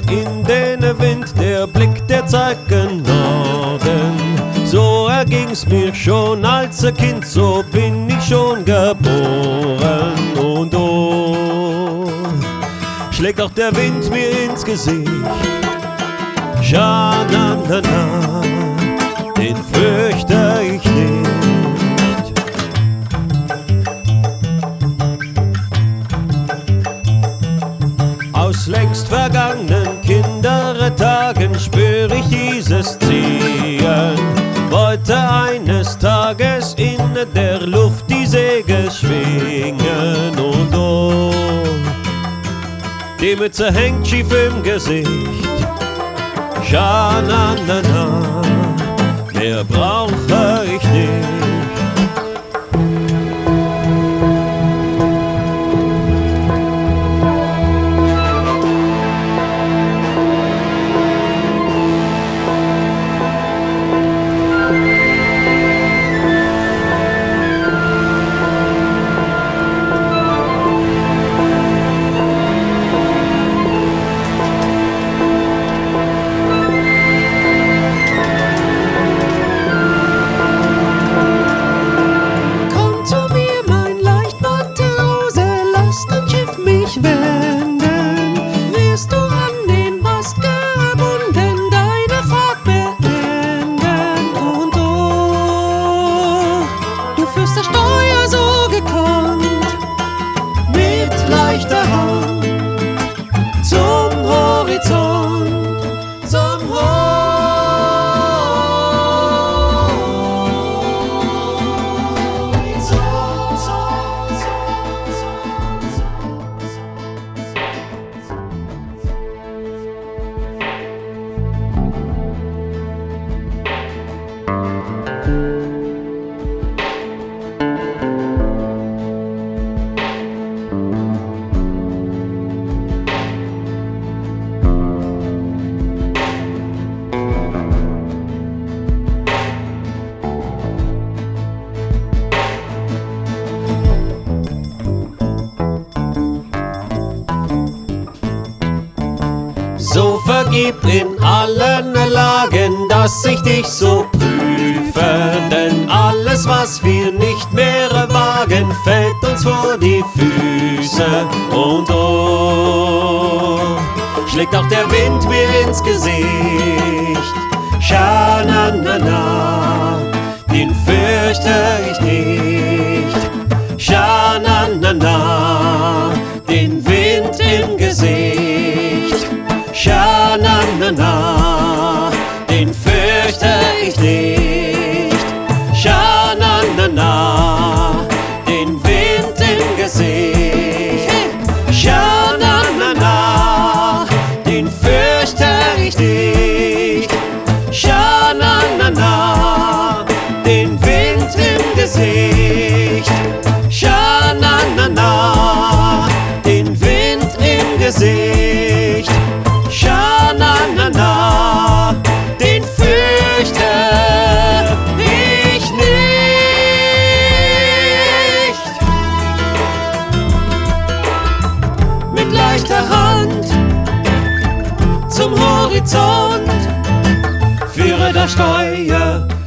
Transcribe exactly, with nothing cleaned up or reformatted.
in den Wind, der Blick, der zeigt gen Norden. So erging's mir schon als ein Kind, so bin ich schon geboren. Und oh, schlägt auch der Wind mir ins Gesicht. Scha na na na, den fürchte ich nicht. Aus längst vergangenen Kindertagen spür ich dieses Ziehen. Wollte eines Tages in der Luft die Segel schwingen. Und oh, die Mütze hängt schief im Gesicht. Scha na na na, mehr brauche ich nicht. Wenden, wirst du an den Mast gebunden, deine Fahrt beenden. Und oh, du führst das Steuer so gekonnt, mit leichter Hand zum Horizont, zum Horizont. So vergib in allen Lagen, dass ich dich so prüfe, denn alles, was wir nicht mehr wagen, fällt uns vor die Füße. Und oh, schlägt auch der Wind mir ins Gesicht. Scha na na na, den fürchte ich nicht. Scha na na na, den Wind im Gesicht. Scha na na na, den fürchte ich nicht. Scha na na na, den Wind im Gesicht. Scha na na na, den fürchte ich nicht. Scha na na na, den Wind im Gesicht. Scha na na na, den Wind im Gesicht. Scha na na na, den fürchte ich nicht. Mit leichter Hand zum Horizont, führe das Steuer